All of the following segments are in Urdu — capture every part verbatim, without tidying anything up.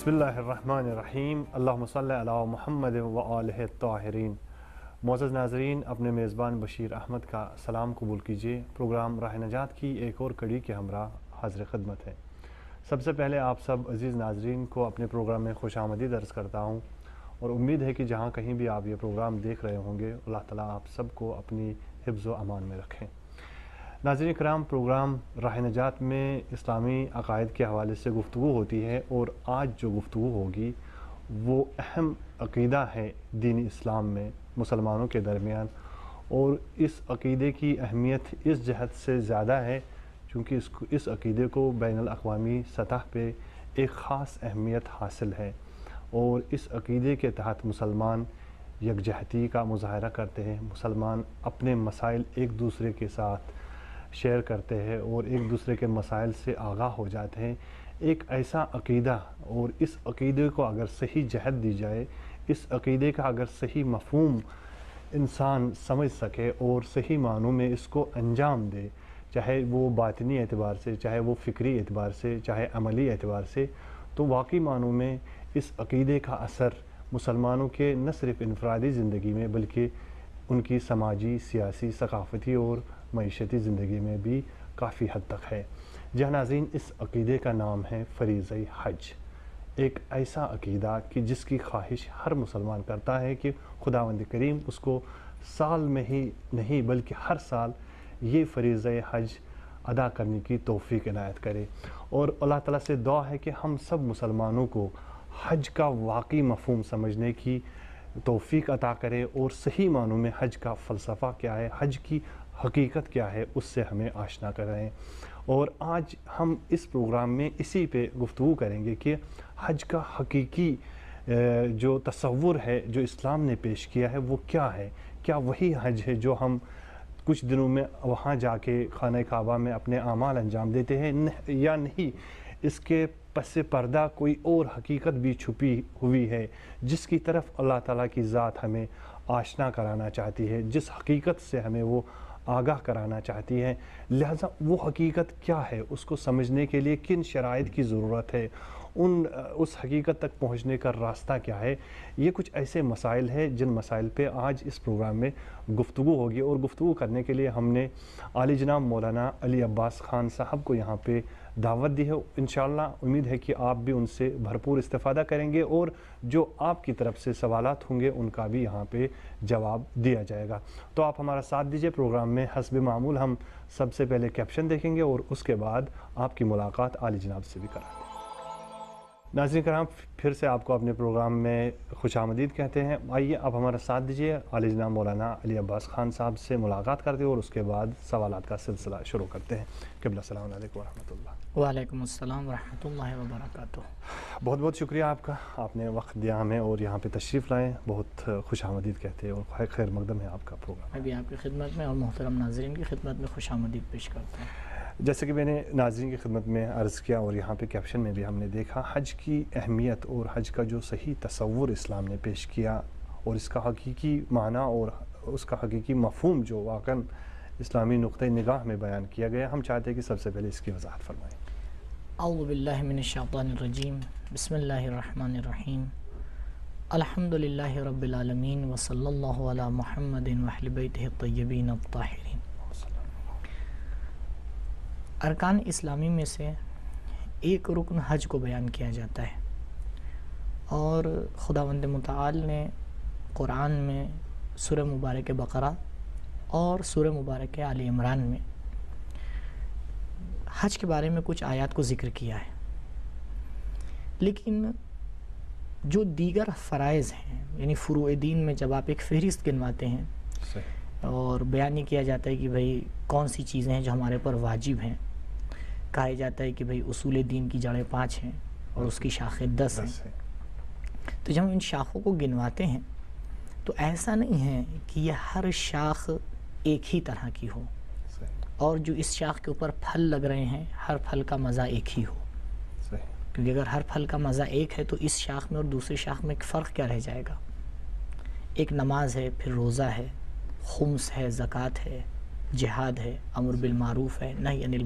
بسم اللہ الرحمن الرحیم اللہم صلی علی محمد و آلہ الطاہرین۔ معزز ناظرین، اپنے میزبان بشیر احمد کا سلام قبول کیجیے۔ پروگرام راہ نجات کی ایک اور کڑی کے ہمراہ حاضر خدمت ہے۔ سب سے پہلے آپ سب عزیز ناظرین کو اپنے پروگرام میں خوش آمدید عرض کرتا ہوں، اور امید ہے کہ جہاں کہیں بھی آپ یہ پروگرام دیکھ رہے ہوں گے، اللہ تعالیٰ آپ سب کو اپنی حفظ و امان میں رکھیں۔ ناظرین کرام، پروگرام راہ نجات میں اسلامی عقائد کے حوالے سے گفتگو ہوتی ہے، اور آج جو گفتگو ہوگی وہ اہم عقیدہ ہے دین اسلام میں مسلمانوں کے درمیان، اور اس عقیدے کی اہمیت اس جہت سے زیادہ ہے چونکہ اس کو اس عقیدے کو بین الاقوامی سطح پہ ایک خاص اہمیت حاصل ہے، اور اس عقیدے کے تحت مسلمان یکجہتی کا مظاہرہ کرتے ہیں، مسلمان اپنے مسائل ایک دوسرے کے ساتھ شیئر کرتے ہیں اور ایک دوسرے کے مسائل سے آگاہ ہو جاتے ہیں۔ ایک ایسا عقیدہ، اور اس عقیدے کو اگر صحیح جہت دی جائے، اس عقیدے کا اگر صحیح مفہوم انسان سمجھ سکے اور صحیح معنوں میں اس کو انجام دے، چاہے وہ باطنی اعتبار سے، چاہے وہ فکری اعتبار سے، چاہے عملی اعتبار سے، تو واقعی معنوں میں اس عقیدے کا اثر مسلمانوں کے نہ صرف انفرادی زندگی میں بلکہ ان کی سماجی، سیاسی، ثقافتی اور معیشتی زندگی میں بھی کافی حد تک ہے۔ جہاں ناظرین، اس عقیدے کا نام ہے فریضہ حج، ایک ایسا عقیدہ کہ جس کی خواہش ہر مسلمان کرتا ہے کہ خداوند کریم اس کو سال میں ہی نہیں بلکہ ہر سال یہ فریضہ حج ادا کرنے کی توفیق عنایت کرے، اور اللہ تعالیٰ سے دعا ہے کہ ہم سب مسلمانوں کو حج کا واقعی مفہوم سمجھنے کی توفیق عطا کرے، اور صحیح معنوں میں حج کا فلسفہ کیا ہے، حج کی حقیقت کیا ہے، اس سے ہمیں آشنا کریں۔ اور آج ہم اس پروگرام میں اسی پہ گفتگو کریں گے کہ حج کا حقیقی جو تصور ہے جو اسلام نے پیش کیا ہے وہ کیا ہے، کیا وہی حج ہے جو ہم کچھ دنوں میں وہاں جا کے خانہ کعبہ میں اپنے اعمال انجام دیتے ہیں، یا نہیں اس کے پس پردہ کوئی اور حقیقت بھی چھپی ہوئی ہے جس کی طرف اللہ تعالیٰ کی ذات ہمیں آشنا کرانا چاہتی ہے، جس حقیقت سے ہمیں وہ آگاہ کرانا چاہتی ہے۔ لہٰذا وہ حقیقت کیا ہے، اس کو سمجھنے کے لیے کن شرائط کی ضرورت ہے، ان اس حقیقت تک پہنچنے کا راستہ کیا ہے، یہ کچھ ایسے مسائل ہیں جن مسائل پہ آج اس پروگرام میں گفتگو ہوگی، اور گفتگو کرنے کے لیے ہم نے عالی جناب مولانا علی عباس خان صاحب کو یہاں پہ دعوت دی ہے۔ انشاءاللہ امید ہے کہ آپ بھی ان سے بھرپور استفادہ کریں گے، اور جو آپ کی طرف سے سوالات ہوں گے ان کا بھی یہاں پہ جواب دیا جائے گا۔ تو آپ ہمارا ساتھ دیجیے۔ پروگرام میں حسب معمول ہم سب سے پہلے کیپشن دیکھیں گے اور اس کے بعد آپ کی ملاقات عالی جناب سے بھی کرائیں گے۔ ناظرین کرام، پھر سے آپ کو اپنے پروگرام میں خوش آمدید کہتے ہیں۔ آئیے آپ ہمارا ساتھ دیجیے، عالی جناب مولانا علی عباس خان صاحب سے ملاقات کرتے ہیں اور اس کے بعد سوالات کا سلسلہ شروع کرتے ہیں۔ قبلہ السلام علیکم ورحمۃ اللہ۔ وعلیکم السلام ورحمۃ اللہ وبرکاتہ۔ بہت بہت شکریہ آپ کا، آپ نے وقت دیا ہمیں اور یہاں پہ تشریف لائیں، بہت خوش آمدید کہتے ہیں اور خیر مقدم ہے آپ کا پروگرام۔ میں بھی آپ کی خدمت میں اور محترم ناظرین کی خدمت میں خوش آمدید پیش کرتا ہوں۔ جیسے کہ میں نے ناظرین کی خدمت میں عرض کیا اور یہاں پہ کیپشن میں بھی ہم نے دیکھا، حج کی اہمیت اور حج کا جو صحیح تصور اسلام نے پیش کیا اور اس کا حقیقی معنی اور اس کا حقیقی مفہوم جو واقعاً اسلامی نقطۂ نگاہ میں بیان کیا گیا، ہم چاہتے ہیں کہ سب سے پہلے اس کی وضاحت فرمائیں۔ اعوذ باللہ من الشیطان الرجیم، بسم اللہ الرحمن الرحیم، الحمد للہ رب العالمین وصلی اللہ علی محمد واہل بیتہ الطیبین الطاہرین۔ ارکان اسلامی میں سے ایک رکن حج کو بیان کیا جاتا ہے، اور خداوند متعال نے قرآن میں سورہ مبارک بقرہ اور سورہ مبارک آل عمران میں حج کے بارے میں کچھ آیات کو ذکر کیا ہے، لیکن جو دیگر فرائض ہیں، یعنی فروع دین میں جب آپ ایک فہرست گنواتے ہیں اور بیان یہ کیا جاتا ہے کہ بھئی کون سی چیزیں ہیں جو ہمارے پر واجب ہیں، کہا جاتا ہے کہ بھئی اصول دین کی جڑیں پانچ ہیں اور اس کی شاخیں دس ہیں، تو جب ہم ان شاخوں کو گنواتے ہیں تو ایسا نہیں ہے کہ یہ ہر شاخ ایک ہی طرح کی ہو، اور جو اس شاخ کے اوپر پھل لگ رہے ہیں ہر پھل کا مزہ ایک ہی ہو، کیونکہ اگر ہر پھل کا مزہ ایک ہے تو اس شاخ میں اور دوسری شاخ میں ایک فرق کیا رہ جائے گا؟ ایک نماز ہے، پھر روزہ ہے، خمس ہے، زکوٰۃ ہے، جہاد ہے، امر بالمعروف ہے، نہی عن المنکر ہے، اسی میں ایک شاخ کا نام ہے حج۔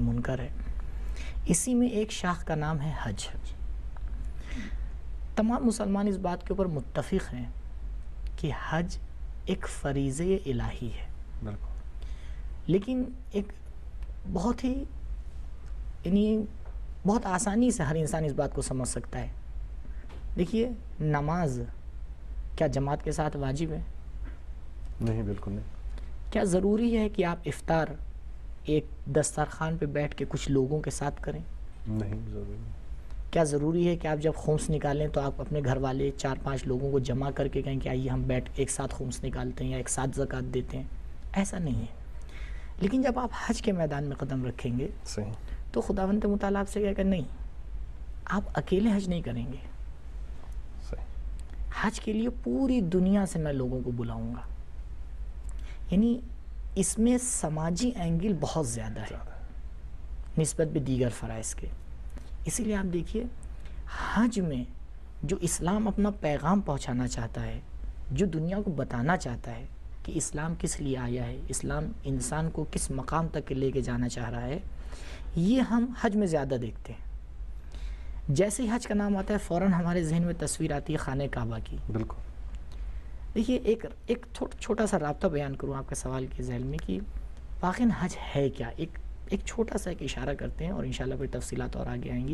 تمام مسلمان اس بات کے اوپر متفق ہیں کہ حج ایک فریضہ الہی ہے، بالکل، لیکن ایک بہت ہی یعنی بہت آسانی سے ہر انسان اس بات کو سمجھ سکتا ہے. دیکھیے نماز کیا جماعت کے ساتھ واجب ہے؟ نہیں، بالکل نہیں. کیا ضروری ہے کہ آپ افطار ایک دسترخوان پہ بیٹھ کے کچھ لوگوں کے ساتھ کریں؟ نہیں ضروری نہیں. کیا ضروری ہے کہ آپ جب خمس نکالیں تو آپ اپنے گھر والے چار پانچ لوگوں کو جمع کر کے کہیں کہ آئیے ہم بیٹھ ایک ساتھ خمس نکالتے ہیں یا ایک ساتھ زکوٰۃ دیتے ہیں؟ ایسا نہیں ہے. لیکن جب آپ حج کے میدان میں قدم رکھیں گے صحیح، تو خداوند متعال آپ سے کہے گا نہیں، آپ اکیلے حج نہیں کریں گے، صحیح، حج کے لیے پوری دنیا سے میں لوگوں کو بلاؤں گا. یعنی اس میں سماجی اینگل بہت زیادہ ہے نسبت بھی دیگر فرائض کے. اسی لیے آپ دیکھیے حج میں جو اسلام اپنا پیغام پہنچانا چاہتا ہے، جو دنیا کو بتانا چاہتا ہے کہ اسلام کس لیے آیا ہے، اسلام انسان کو کس مقام تک لے کے جانا چاہ رہا ہے، یہ ہم حج میں زیادہ دیکھتے ہیں. جیسے ہی حج کا نام آتا ہے فوراً ہمارے ذہن میں تصویر آتی ہے خانہ کعبہ کی. بالکل. دیکھیے ایک ایک چھوٹا سا رابطہ بیان کروں آپ کے سوال کے ذیل میں کہ واقعاً حج ہے کیا. ایک ایک چھوٹا سا ایک اشارہ کرتے ہیں اور انشاءاللہ پھر تفصیلات اور آگے آئیں گی.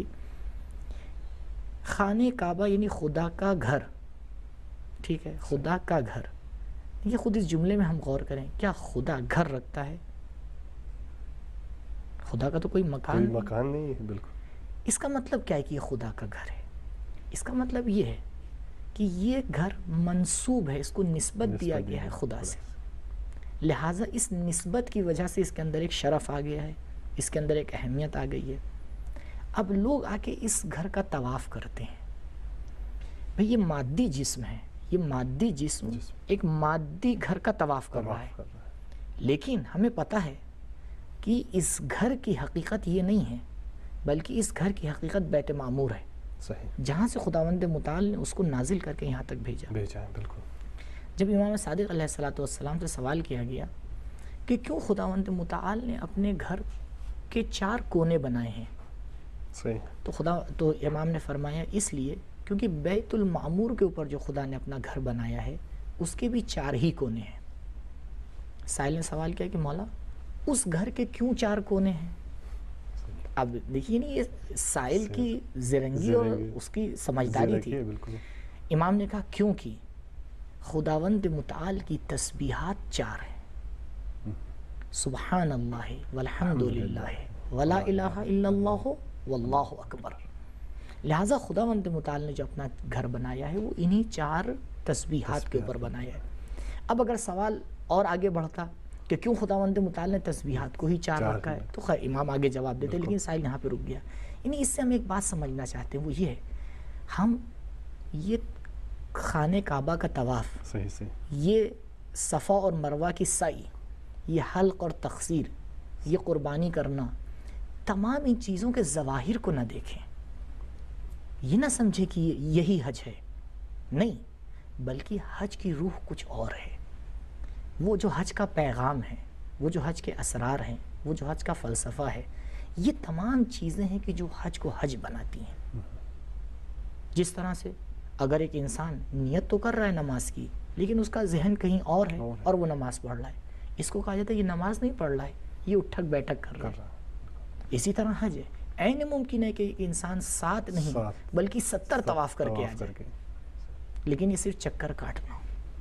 خانہ کعبہ یعنی خدا کا گھر، ٹھیک ہے، خدا کا گھر. یہ خود اس جملے میں ہم غور کریں، کیا خدا گھر رکھتا ہے؟ خدا کا تو کوئی مکان کوئی نہیں. مکان نہیں ہے. بالکل. اس کا مطلب کیا ہے کہ یہ خدا کا گھر ہے؟ اس کا مطلب یہ ہے کہ یہ گھر منسوب ہے، اس کو نسبت دیا گیا ہے خدا سے، لہٰذا اس نسبت کی وجہ سے اس کے اندر ایک شرف آ گیا ہے، اس کے اندر ایک اہمیت آ گئی ہے. اب لوگ آ کے اس گھر کا طواف کرتے ہیں. بھئی یہ مادی جسم ہے، یہ مادی جسم ایک مادی گھر کا طواف کر رہا ہے، لیکن ہمیں پتہ ہے کہ اس گھر کی حقیقت یہ نہیں ہے، بلکہ اس گھر کی حقیقت بیت معمور ہے، صحیح، جہاں سے خداوند متعال نے اس کو نازل کر کے یہاں تک بھیجا. بھیجا ہے. بالکل. جب امام صادق علیہ الصلوۃ والسلام سے سوال کیا گیا کہ کیوں خداوند متعال نے اپنے گھر کے چار کونے بنائے ہیں، صحیح، تو خدا تو امام نے فرمایا اس لیے کیونکہ بیت المعمور کے اوپر جو خدا نے اپنا گھر بنایا ہے اس کے بھی چار ہی کونے ہیں. سائل نے سوال کیا کہ مولا اس گھر کے کیوں چار کونے ہیں؟ اب دیکھیے نہیں یہ سائل کی زرنگی اور اس کی سمجھداری تھی. بالکل. امام نے کہا کیونکہ خداوند متعال کی تسبیحات چار ہیں، سبحان اللہ والحمد للہ ولا الہ الا اللہ واللہ اکبر. لہٰذا خداوند متعال نے جو اپنا گھر بنایا ہے وہ انہی چار تسبیحات کے اوپر بنایا ہے. اب اگر سوال اور آگے بڑھتا کہ کیوں خداوند متعال نے تسبیحات کو ہی چار رکھا ہے، تو خیر امام آگے جواب دیتے، لیکن سائل یہاں پہ رک گیا. یعنی اس سے ہم ایک بات سمجھنا چاہتے ہیں، وہ یہ ہے ہم یہ خانہ کعبہ کا طواف، صحیح سے یہ صفا اور مروہ کی سعی، یہ حلق اور تقصیر، یہ قربانی کرنا، تمام ان چیزوں کے ظواہر کو نہ دیکھیں، یہ نہ سمجھے کہ یہی حج ہے، نہیں، بلکہ حج کی روح کچھ اور ہے. وہ جو حج کا پیغام ہے، وہ جو حج کے اسرار ہیں، وہ جو حج کا فلسفہ ہے، یہ تمام چیزیں ہیں کہ جو حج کو حج بناتی ہیں. جس طرح سے اگر ایک انسان نیت تو کر رہا ہے نماز کی لیکن اس کا ذہن کہیں اور ہے اور وہ نماز پڑھ رہا ہے، اس کو کہا جاتا ہے یہ نماز نہیں پڑھ رہا ہے، یہ اٹھک بیٹھک کر رہا ہے. اسی طرح حج ہے، عین ممکن ہے کہ ایک انسان سات نہیں بلکہ ستر طواف کر کے آ جائے، لیکن یہ صرف چکر کاٹنا.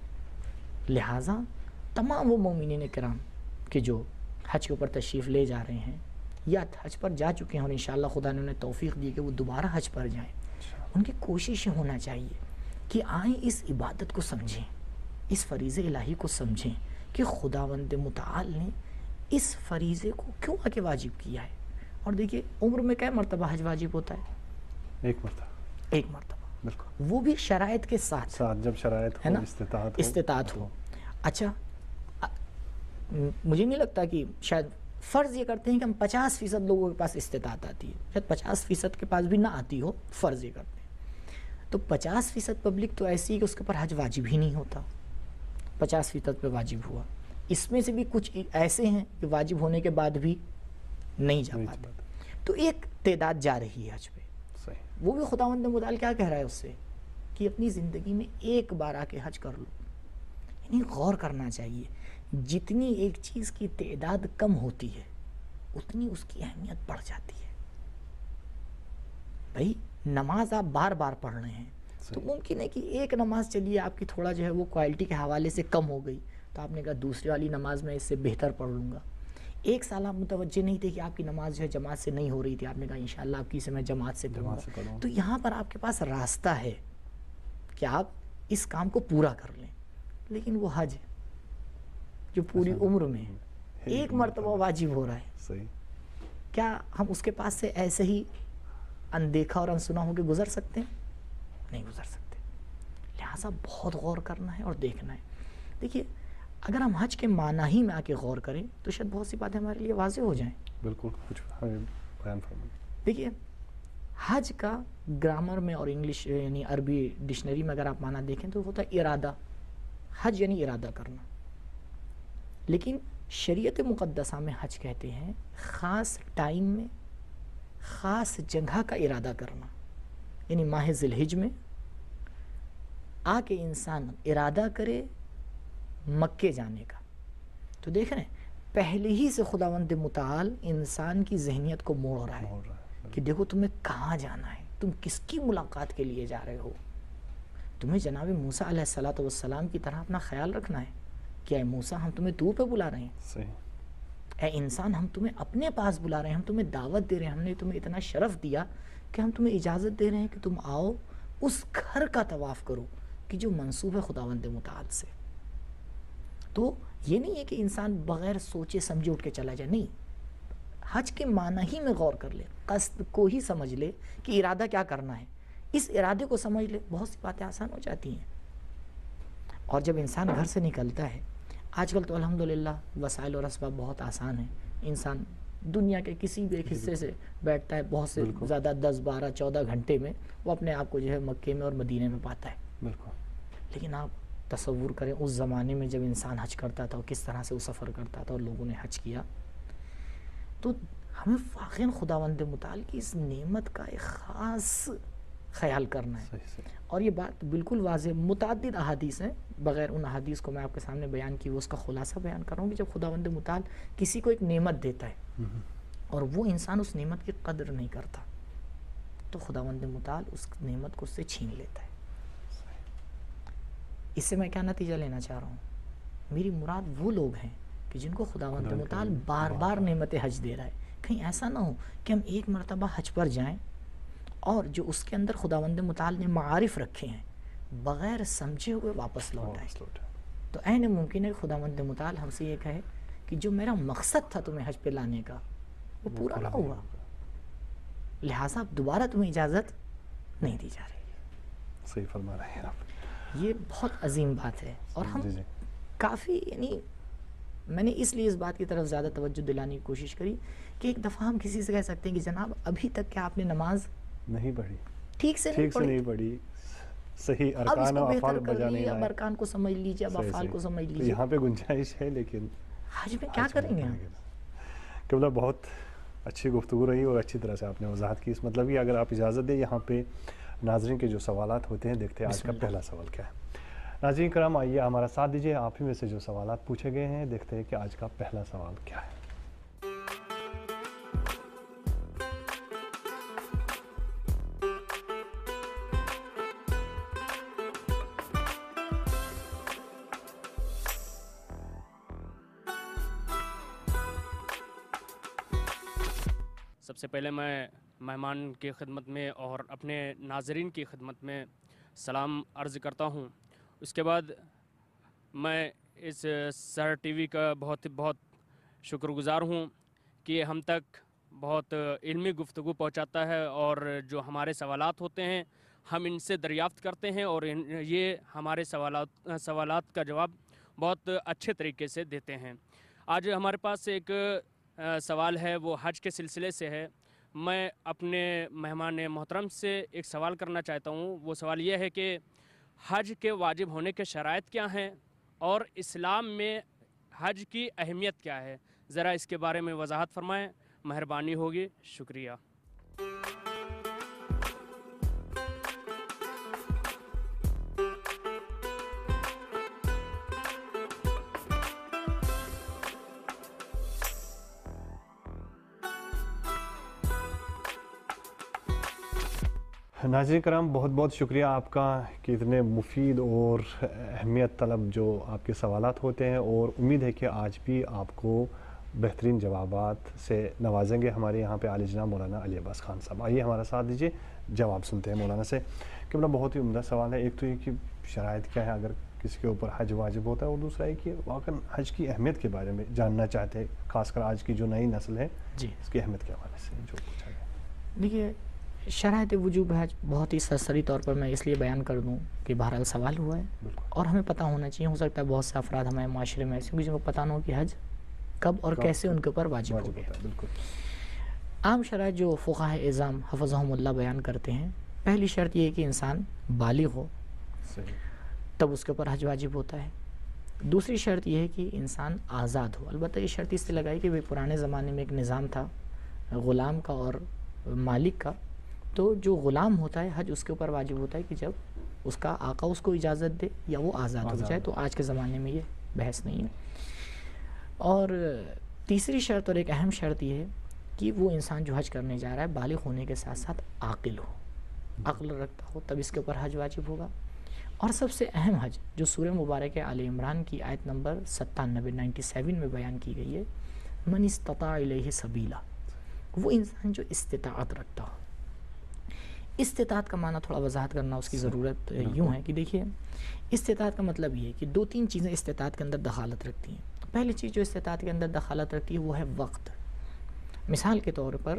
لہٰذا تمام وہ مومنین کرام کہ جو حج کے اوپر تشریف لے جا رہے ہیں یا حج پر جا چکے ہیں اور انشاءاللہ خدا نے انہیں توفیق دی کہ وہ دوبارہ حج پر جائیں، ان کی کوشش ہونا چاہیے کہ آئیں اس عبادت کو سمجھیں، اس فریضہ الہی کو سمجھیں کہ خداوند متعال نے اس فریضے کو کیوں آ کے واجب کیا ہے. اور دیکھیے عمر میں کئی مرتبہ حج واجب ہوتا ہے؟ ایک مرتبہ. ایک مرتبہ. بالکل. وہ بھی شرائط کے ساتھ ساتھ جب شرائط ہے ہو، نا، استطاعت ہو. استطاعت ہو. اچھا مجھے نہیں لگتا کہ شاید فرض یہ کرتے ہیں کہ ہم پچاس فیصد لوگوں کے پاس استطاعت آتی ہے، شاید پچاس فیصد کے پاس بھی نہ آتی ہو، فرض یہ کرتے ہیں، تو پچاس فیصد پبلک تو ایسی ہے کہ اس کے اوپر حج واجب ہی نہیں ہوتا، پچاس فیصد پہ واجب ہوا. اس میں سے بھی کچھ ایسے ہیں کہ واجب ہونے کے بعد بھی نہیں جا پاتے، تو ایک تعداد جا رہی ہے حج پہ. وہ بھی خداوند متعال کیا کہہ رہا ہے اس سے کہ اپنی زندگی میں ایک بار آ کے حج کر لو. یعنی غور کرنا چاہیے. جتنی ایک چیز کی تعداد کم ہوتی ہے اتنی اس کی اہمیت بڑھ جاتی ہے. بھائی نماز آپ بار بار پڑھ رہے ہیں تو ممکن ہے کہ ایک نماز چلیے آپ کی تھوڑا جو ہے وہ کوالٹی کے حوالے سے کم ہو گئی تو آپ نے کہا دوسری والی نماز میں اس سے بہتر پڑھ لوں گا. ایک سال آپ متوجہ نہیں تھے کہ آپ کی نماز جو ہے جماعت سے نہیں ہو رہی تھی, آپ نے کہا انشاءاللہ آپ کی سے میں جماعت سے پڑھوں گا. تو یہاں پر آپ کے پاس راستہ ہے کہ آپ اس کام کو پورا کر لیں. لیکن وہ حج جو پوری عمر میں ایک مرتبہ واجب ہو رہا ہے, کیا ہم اس کے پاس سے ایسے ہی اندیکھا اور انسنا ہو کے گزر سکتے ہیں؟ نہیں گزر سکتے. لہٰذا بہت غور کرنا ہے اور دیکھنا ہے. دیکھیے اگر ہم حج کے معنی ہی میں آ کے غور کریں تو شاید بہت سی باتیں ہمارے لیے واضح ہو جائیں. بالکل کچھ بیان فرمائیں. دیکھیے حج کا گرامر میں اور انگلش یعنی عربی ڈکشنری میں اگر آپ معنی دیکھیں تو ہوتا ہے ارادہ. حج یعنی ارادہ کرنا. لیکن شریعت مقدسہ میں حج کہتے ہیں خاص ٹائم میں خاص جگہ کا ارادہ کرنا. یعنی ماہ ذی الحج میں آ کے انسان ارادہ کرے مکے جانے کا. تو دیکھ رہے ہیں پہلے ہی سے خداوند متعال انسان کی ذہنیت کو موڑ رہا ہے کہ دیکھو تمہیں کہاں جانا ہے, تم کس کی ملاقات کے لیے جا رہے ہو. تمہیں جناب موسیٰ علیہ الصلوۃ والسلام کی طرح اپنا خیال رکھنا ہے کہ اے موسیٰ ہم تمہیں طور پہ بلا رہے ہیں, صحیح اے انسان ہم تمہیں اپنے پاس بلا رہے ہیں, ہم تمہیں دعوت دے رہے ہیں, ہم نے تمہیں اتنا شرف دیا کہ ہم تمہیں اجازت دے رہے ہیں کہ تم آؤ اس گھر کا طواف کرو کہ جو منسوب ہے خداوند متعال سے. تو یہ نہیں ہے کہ انسان بغیر سوچے سمجھے اٹھ کے چلا جائے, نہیں. حج کے معنی ہی میں غور کر لے, قصد کو ہی سمجھ لے کہ ارادہ کیا کرنا ہے, اس ارادے کو سمجھ لے, بہت سی باتیں آسان ہو جاتی ہیں. اور جب انسان گھر سے نکلتا ہے, آج کل تو الحمدللہ وسائل اور اسباب بہت آسان ہیں, انسان دنیا کے کسی بھی ایک حصے سے بیٹھتا ہے, بہت سے زیادہ دس بارہ چودہ گھنٹے میں وہ اپنے آپ کو جو ہے مکے میں اور مدینے میں پاتا ہے. بالکل. لیکن آپ تصور کریں اس زمانے میں جب انسان حج کرتا تھا اور کس طرح سے وہ سفر کرتا تھا اور لوگوں نے حج کیا, تو ہمیں واقعاً خداوند متعال کی اس نعمت کا ایک خاص خیال کرنا ہے. صحیح صحیح. اور یہ بات بالکل واضح, متعدد احادیث ہیں, بغیر ان احادیث کو میں آپ کے سامنے بیان کی وہ اس کا خلاصہ بیان کر رہا ہوں کہ جب خداوند متعال کسی کو ایک نعمت دیتا ہے اور وہ انسان اس نعمت کی قدر نہیں کرتا تو خداوند متعال اس نعمت کو اس سے چھین لیتا ہے. اس سے میں کیا نتیجہ لینا چاہ رہا ہوں, میری مراد وہ لوگ ہیں کہ جن کو خداوند متعال بار بار نعمت حج دے رہا ہے. کہیں ایسا نہ ہو کہ ہم ایک مرتبہ حج پر جائیں اور جو اس کے اندر خداوند متعال نے معارف رکھے ہیں بغیر سمجھے ہوئے واپس لوٹ آئے. تو عین ممکن ہے خداوند متعال ہم سے یہ کہے کہ جو میرا مقصد تھا تمہیں حج پہ لانے کا وہ پورا نہ ہوا, لہٰذا اب دوبارہ تمہیں اجازت نہیں دی جا رہی. صحیح فرما رہے ہیں آپ. یہ بہت عظیم بات ہے اور ہم کافی یعنی میں نے اس لیے اس بات کی طرف زیادہ توجہ دلانے کی کوشش کری کہ ایک دفعہ ہم کسی سے کہہ سکتے ہیں کہ جناب ابھی تک کیا آپ نے نماز نہیں پڑھی, ٹھیک سے ٹھیک سے نہیں پڑھی, صحیح ارکان و افعال بجا نہیں اب ارکان کو سمجھ لیجیے, اب افعال کو سمجھ لیجیے. یہاں پہ گنجائش ہے لیکن حج میں کیا کریں گے ہم. قبلہ بہت اچھی گفتگو رہی اور اچھی طرح سے آپ نے وضاحت کی. اس مطلب کہ اگر آپ اجازت دیں یہاں پہ ناظرین کے جو سوالات ہوتے ہیں دیکھتے ہیں آج کا پہلا سوال کیا ہے. ناظرین کرام آئیے ہمارا ساتھ دیجیے, آپ ہی میں سے جو سوالات پوچھے گئے ہیں دیکھتے ہیں کہ آج کا پہلا سوال کیا ہے. سب سے پہلے میں مہمان کی خدمت میں اور اپنے ناظرین کی خدمت میں سلام عرض کرتا ہوں. اس کے بعد میں اس سحر ٹی وی کا بہت بہت شکر گزار ہوں کہ ہم تک بہت علمی گفتگو پہنچاتا ہے اور جو ہمارے سوالات ہوتے ہیں ہم ان سے دریافت کرتے ہیں اور یہ ہمارے سوالات سوالات کا جواب بہت اچھے طریقے سے دیتے ہیں. آج ہمارے پاس ایک سوال ہے وہ حج کے سلسلے سے ہے. میں اپنے مہمان محترم سے ایک سوال کرنا چاہتا ہوں. وہ سوال یہ ہے کہ حج کے واجب ہونے کے شرائط کیا ہیں اور اسلام میں حج کی اہمیت کیا ہے, ذرا اس کے بارے میں وضاحت فرمائیں, مہربانی ہوگی, شکریہ. ناظرین کرام، بہت بہت شکریہ آپ کا کہ اتنے مفید اور اہمیت طلب جو آپ کے سوالات ہوتے ہیں، اور امید ہے کہ آج بھی آپ کو بہترین جوابات سے نوازیں گے ہمارے یہاں پہ عالی جناب مولانا علی عباس خان صاحب۔ آئیے ہمارا ساتھ دیجیے، جواب سنتے ہیں مولانا سے کہ بڑا بہت ہی عمدہ سوال ہے۔ ایک تو یہ کہ شرائط کیا ہے اگر کسی کے اوپر حج واجب ہوتا ہے، اور دوسرا یہ کہ واقعاً حج کی اہمیت کے بارے میں جاننا چاہتے ہیں، خاص کر آج کی جو نئی نسل ہے جی اس کی اہمیت کے حوالے سے جو پوچھا گیا۔ دیکھیے، شرائط وجوب حج بہت ہی سرسری طور پر میں اس لیے بیان کر دوں کہ بہرحال سوال ہوا ہے اور ہمیں پتہ ہونا چاہیے۔ ہو سکتا ہے بہت سے افراد ہمارے معاشرے میں ایسے ہیں جن کو پتہ نہ ہو کہ حج کب اور کیسے ان کے اوپر واجب ہو گیا۔ بالکل عام شرائط جو فقہاء اعظام حفظہم اللہ بیان کرتے ہیں، پہلی شرط یہ ہے کہ انسان بالغ ہو، صحیح، تب اس کے اوپر حج واجب ہوتا ہے۔ دوسری شرط یہ ہے کہ انسان آزاد ہو۔ البتہ یہ شرط اس سے لگائی کہ پرانے زمانے میں ایک نظام تھا غلام کا اور مالک کا، تو جو غلام ہوتا ہے حج اس کے اوپر واجب ہوتا ہے کہ جب اس کا آقا اس کو اجازت دے یا وہ آزاد ہو جائے، تو آج کے زمانے میں یہ بحث نہیں ہے۔ اور تیسری شرط اور ایک اہم شرط یہ ہے کہ وہ انسان جو حج کرنے جا رہا ہے بالغ ہونے کے ساتھ ساتھ عاقل ہو، عقل رکھتا ہو، تب اس کے اوپر حج واجب ہوگا۔ اور سب سے اہم حج جو سورہ مبارک آل عمران کی آیت نمبر ستانوے نائنٹی سیون میں بیان کی گئی ہے، من استطاع الیہ سبیلا، وہ انسان جو استطاعت رکھتا ہو۔ استطاعت کا معنی تھوڑا وضاحت کرنا اس کی ضرورت یوں ہے کہ دیکھیے، استطاعت کا مطلب یہ ہے کہ دو تین چیزیں استطاعت کے اندر دخالت رکھتی ہیں۔ پہلی چیز جو استطاعت کے اندر دخالت رکھتی ہے وہ ہے وقت۔ مثال کے طور پر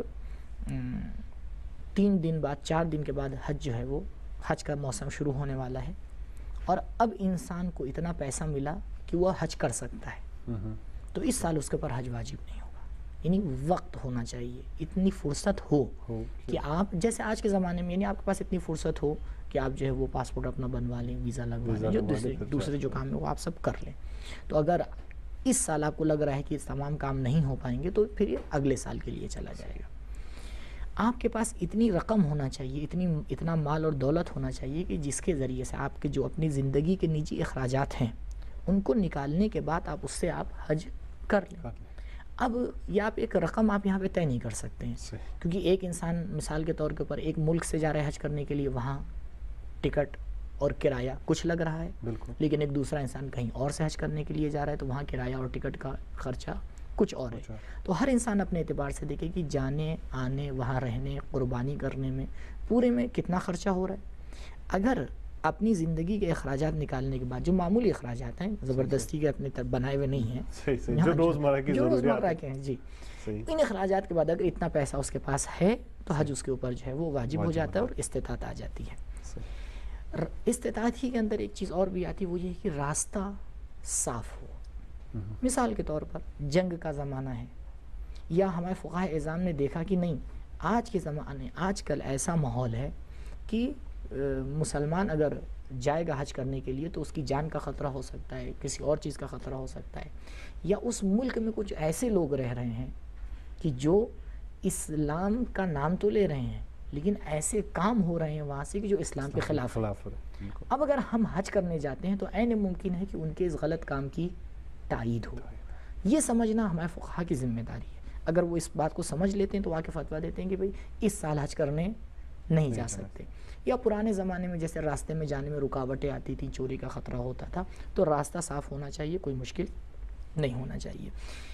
تین دن بعد، چار دن کے بعد حج جو ہے وہ حج کا موسم شروع ہونے والا ہے، اور اب انسان کو اتنا پیسہ ملا کہ وہ حج کر سکتا ہے، تو اس سال اس کے اوپر حج واجب نہیں ہوگا۔ یعنی وقت ہونا چاہیے، اتنی فرصت ہو کہ آپ جیسے آج کے زمانے میں، یعنی آپ کے پاس اتنی فرصت ہو کہ آپ جو ہے وہ پاسپورٹ اپنا بنوا لیں، ویزا لگوا لیں، جو دوسرے دوسرے جو کام ہے وہ آپ سب کر لیں۔ تو اگر اس سال آپ کو لگ رہا ہے کہ تمام کام نہیں ہو پائیں گے، تو پھر یہ اگلے سال کے لیے چلا جائے گا۔ آپ کے پاس اتنی رقم ہونا چاہیے، اتنی اتنا مال اور دولت ہونا چاہیے کہ جس کے ذریعے سے آپ کے جو اپنی زندگی کے نجی اخراجات ہیں ان کو نکالنے کے بعد آپ اس سے آپ حج کر لیں۔ اب یہ آپ ایک رقم آپ یہاں پہ طے نہیں کر سکتے ہیں، کیونکہ ایک انسان مثال کے طور کے اوپر ایک ملک سے جا رہا ہے حج کرنے کے لیے، وہاں ٹکٹ اور کرایہ کچھ لگ رہا ہے، لیکن ایک دوسرا انسان کہیں اور سے حج کرنے کے لیے جا رہا ہے تو وہاں کرایہ اور ٹکٹ کا خرچہ کچھ اور ہے۔ تو ہر انسان اپنے اعتبار سے دیکھے کہ جانے آنے، وہاں رہنے، قربانی کرنے میں پورے میں کتنا خرچہ ہو رہا ہے۔ اگر اپنی زندگی کے اخراجات نکالنے کے بعد، جو معمولی اخراجات ہیں، زبردستی کے اپنے طرف بنائے ہوئے نہیں ہیں، جو روزمرہ کی جو روزمرہ کے ہیں، جی، ان اخراجات کے بعد اگر اتنا پیسہ اس کے پاس ہے تو حج اس کے اوپر جو ہے وہ واجب ہو جاتا ہے اور استطاعت آ جاتی ہے۔ استطاعت ہی کے اندر ایک چیز اور بھی آتی ہے، وہ یہ کہ راستہ صاف ہو۔ مثال کے طور پر جنگ کا زمانہ ہے، یا ہمارے فقہاء اعظام نے دیکھا کہ نہیں، آج کے زمانے آج کل ایسا ماحول ہے کہ مسلمان اگر جائے گا حج کرنے کے لیے تو اس کی جان کا خطرہ ہو سکتا ہے، کسی اور چیز کا خطرہ ہو سکتا ہے، یا اس ملک میں کچھ ایسے لوگ رہ رہے ہیں کہ جو اسلام کا نام تو لے رہے ہیں لیکن ایسے کام ہو رہے ہیں وہاں سے کہ جو اسلام کے خلاف ہے۔ اب اگر ہم حج کرنے جاتے ہیں تو عین ممکن ہے کہ ان کے اس غلط کام کی تائید ہو۔ یہ سمجھنا ہمارے فقہاء کی ذمہ داری ہے۔ اگر وہ اس بات کو سمجھ لیتے ہیں تو آ کے فتویٰ دیتے ہیں کہ بھئی اس سال حج کرنے نہیں جا سکتے۔ یا پرانے زمانے میں جیسے راستے میں جانے میں رکاوٹیں آتی تھی، چوری کا خطرہ ہوتا تھا، تو راستہ صاف ہونا چاہیے، کوئی مشکل نہیں ہونا چاہیے۔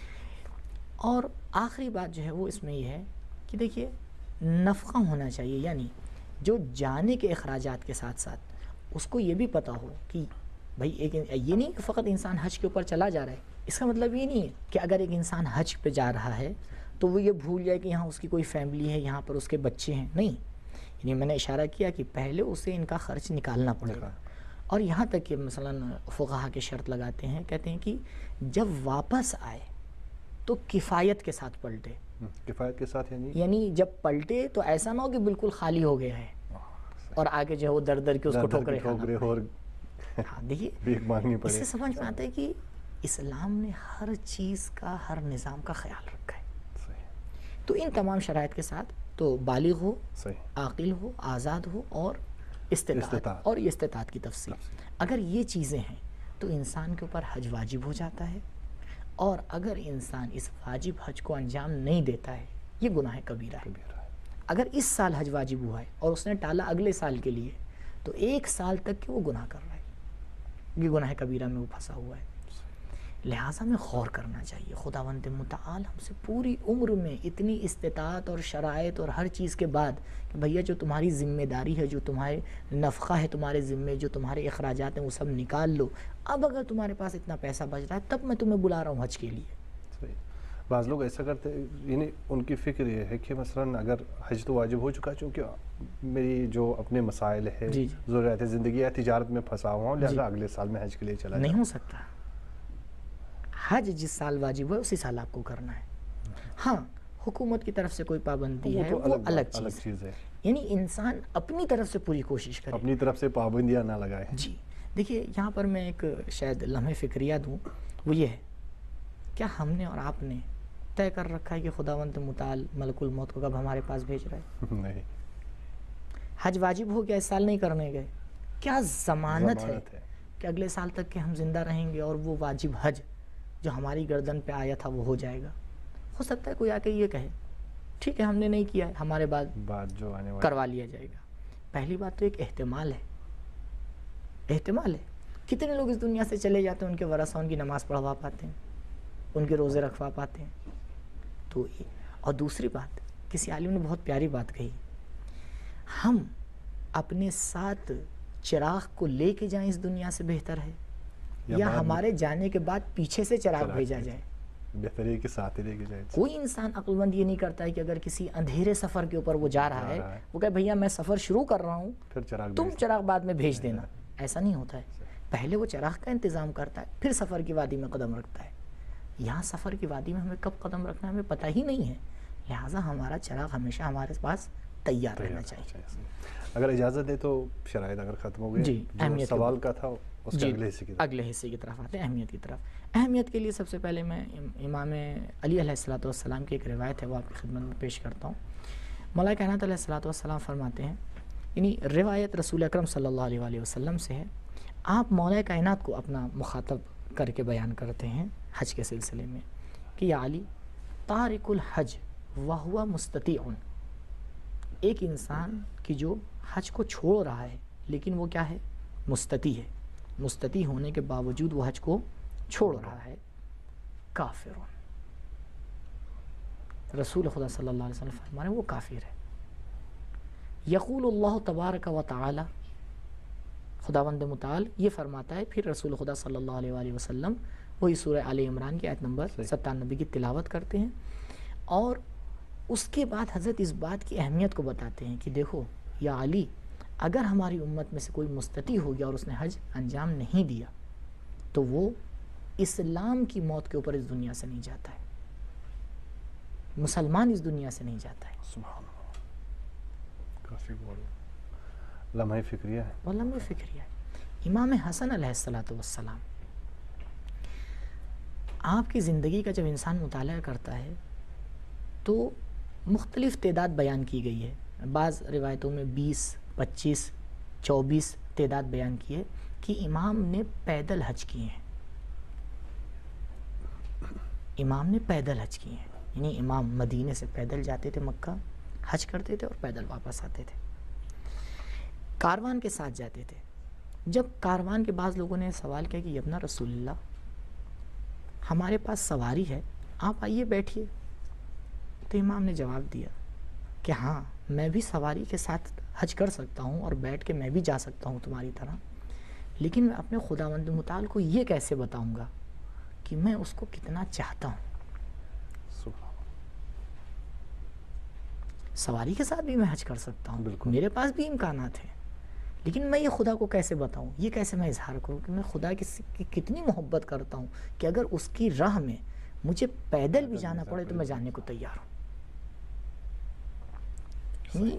اور آخری بات جو ہے وہ اس میں یہ ہے کہ دیکھیے، نفقہ ہونا چاہیے، یعنی جو جانے کے اخراجات کے ساتھ ساتھ اس کو یہ بھی پتہ ہو کہ بھائی ایک یہ نہیں کہ فقط انسان حج کے اوپر چلا جا رہا ہے، اس کا مطلب یہ نہیں ہے کہ اگر ایک انسان حج پہ جا رہا ہے تو وہ یہ بھول جائے کہ یہاں اس کی کوئی فیملی ہے، یہاں پر اس کے بچے ہیں، نہیں، یعنی میں نے اشارہ کیا کہ پہلے اسے ان کا خرچ نکالنا پڑے گا۔ اور یہاں تک کہ مثلا فقہاء کے شرط لگاتے ہیں، کہتے ہیں کہ جب واپس آئے تو کفایت کے ساتھ پلٹے۔ کفایت کے ساتھ یعنی یعنی جب پلٹے تو ایسا نہ ہو کہ بالکل خالی ہو گیا ہے اور آگے جو ہے وہ در در کے اس کو ٹھوکرے ٹھوکرے اور ہاں دیکھیے، بھیک مانگنی پڑے۔ اس سے سمجھ میں آتا ہے کہ اسلام نے ہر چیز کا، ہر نظام کا خیال رکھا ہے۔ تو ان تمام شرائط کے ساتھ تو بالغ ہو، عاقل ہو، آزاد ہو اور استطاعت، اور یہ استطاعت کی تفصیل، اگر یہ چیزیں ہیں تو انسان کے اوپر حج واجب ہو جاتا ہے، اور اگر انسان اس واجب حج کو انجام نہیں دیتا ہے یہ گناہ کبیرہ ہے۔ اگر اس سال حج واجب ہوا ہے اور اس نے ٹالا اگلے سال کے لیے تو ایک سال تک کہ وہ گناہ کر رہا ہے، یہ گناہ کبیرہ میں وہ پھنسا ہوا ہے۔ لہٰذا میں غور کرنا چاہیے، خداوند متعال ہم سے پوری عمر میں اتنی استطاعت اور شرائط اور ہر چیز کے بعد کہ بھیا جو تمہاری ذمہ داری ہے، جو تمہارے نفقہ ہے تمہارے ذمے، جو تمہارے اخراجات ہیں وہ سب نکال لو، اب اگر تمہارے پاس اتنا پیسہ بچ رہا ہے تب میں تمہیں بلا رہا ہوں حج کے لیے۔ صحیح۔ بعض لوگ ایسا کرتے ہیں، یعنی ان کی فکر یہ ہے کہ مثلاً اگر حج تو واجب ہو چکا، چونکہ میری جو اپنے مسائل ہے، جی ضروریات زندگی یا تجارت میں پھنسا ہوا ہوں، لہٰذا اگلے سال میں حج کے لیے چلا نہیں ہو سکتا۔ حج جس سال واجب ہے اسی سال آپ کو کرنا ہے۔ ہاں حکومت کی طرف سے کوئی پابندی ہے وہ الگ چیز ہے، یعنی انسان اپنی طرف سے پوری کوشش کرے، اپنی طرف سے پابندیاں نہ لگائے۔ جی دیکھیے یہاں پر میں ایک شاید لمحے فکریہ دوں، وہ یہ ہے کیا ہم نے اور آپ نے طے کر رکھا ہے کہ خداوند متعال ملک الموت کو کب ہمارے پاس بھیج رہا ہے؟ نہیں۔ حج واجب ہو گیا، اس سال نہیں کرنے گئے، کیا ضمانت ہے کہ اگلے سال تک کہ ہم زندہ رہیں گے اور وہ واجب حج جو ہماری گردن پہ آیا تھا وہ ہو جائے گا؟ ہو سکتا ہے کوئی آ کے یہ کہے ٹھیک ہے ہم نے نہیں کیا ہے، ہمارے بعد بات جو آنے والی کروا لیا جائے گا۔ پہلی بات تو ایک احتمال ہے، احتمال ہے۔ کتنے لوگ اس دنیا سے چلے جاتے ہیں، ان کے ورثہ ان کی نماز پڑھوا پاتے ہیں، ان کے روزے رکھوا پاتے ہیں تو۔ اور دوسری بات کسی عالم نے بہت پیاری بات کہی، ہم اپنے ساتھ چراغ کو لے کے جائیں اس دنیا سے بہتر ہے یا ہمارے جانے کے بعد پیچھے سے چراغ بھیجا جائے؟ بہتر ہے کہ ساتھ ہی لے کے جائے۔ کوئی انسان عقل مند یہ نہیں کرتا ہے کہ اگر کسی اندھیرے سفر کے اوپر وہ جا رہا ہے وہ کہے بھیا میں سفر شروع کر رہا ہوں تم چراغ بعد میں بھیج دینا، ایسا نہیں ہوتا ہے۔ پہلے وہ چراغ کا انتظام کرتا ہے پھر سفر کی وادی میں قدم رکھتا ہے۔ یہاں سفر کی وادی میں ہمیں کب قدم رکھنا ہے ہمیں پتہ ہی نہیں ہے، لہٰذا ہمارا چراغ ہمیشہ ہمارے پاس تیار رہنا چاہیے۔ اگر اجازت دے تو شرائط اگر ختم ہو گئی، جی جو سوال کا تھا اس کے اگلے حصے کی طرف اگلے حصے کی طرف آتے ہیں، اہمیت کی طرف۔ اہمیت کے لیے سب سے پہلے میں امام علی علیہ الصلوۃ والسلام کی ایک روایت ہے وہ آپ کی خدمت میں پیش کرتا ہوں۔ مولا کائنات علیہ الصلوۃ والسلام فرماتے ہیں، یعنی روایت رسول اکرم صلی اللہ علیہ وآلہ وسلم سے ہے، آپ مولا کائنات کو اپنا مخاطب کر کے بیان کرتے ہیں حج کے سلسلے میں کہ یا علی تارک الحج وہو مستطیع، ایک انسان کی جو حج کو چھوڑ رہا ہے لیکن وہ کیا ہے؟ مستطیع ہے، مستطیع ہونے کے باوجود وہ حج کو چھوڑ رہا ہے، کافر۔ رسول خدا صلی اللہ علیہ وسلم فرما رہے ہیں وہ کافر ہے۔ یقول اللہ تبارک و تعالی، خداوند متعال یہ فرماتا ہے، پھر رسول خدا صلی اللہ علیہ وآلہ وسلم وہی سورہ آل عمران کی آیت نمبر ستانوے کی تلاوت کرتے ہیں اور اس کے بعد حضرت اس بات کی اہمیت کو بتاتے ہیں کہ دیکھو یا علی، اگر ہماری امت میں سے کوئی مستطیع ہو گیا اور اس نے حج انجام نہیں دیا تو وہ اسلام کی موت کے اوپر اس دنیا سے نہیں جاتا ہے، مسلمان اس دنیا سے نہیں جاتا ہے۔ سبحان اللہ، کافی بڑا لمحہ فکریہ ہے، وہ لمحہ فکریہ ہے۔ امام حسن علیہ الصلوۃ والسلام، آپ کی زندگی کا جب انسان مطالعہ کرتا ہے تو مختلف تعداد بیان کی گئی ہے، بعض روایتوں میں بیس، پچیس، چوبیس تعداد بیان کی ہے کہ امام نے پیدل حج کیے ہیں، امام نے پیدل حج کیے ہیں، یعنی امام مدینے سے پیدل جاتے تھے مکہ، حج کرتے تھے اور پیدل واپس آتے تھے، کاروان کے ساتھ جاتے تھے۔ جب کاروان کے بعض لوگوں نے سوال کیا کہ ابن رسول اللہ ہمارے پاس سواری ہے، آپ آئیے بیٹھیے، تو امام نے جواب دیا کہ ہاں میں بھی سواری کے ساتھ حج کر سکتا ہوں اور بیٹھ کے میں بھی جا سکتا ہوں تمہاری طرح، لیکن میں اپنے خداوند متعال کو یہ کیسے بتاؤں گا کہ میں اس کو کتنا چاہتا ہوں۔ سواری کے ساتھ بھی میں حج کر سکتا ہوں، میرے پاس بھی امکانات ہیں، لیکن میں یہ خدا کو کیسے بتاؤں، یہ کیسے میں اظہار کروں کہ میں خدا کی کتنی محبت کرتا ہوں کہ اگر اس کی راہ میں مجھے پیدل بھی جانا پڑے تو میں جانے کو تیار ہوں۔ یعنی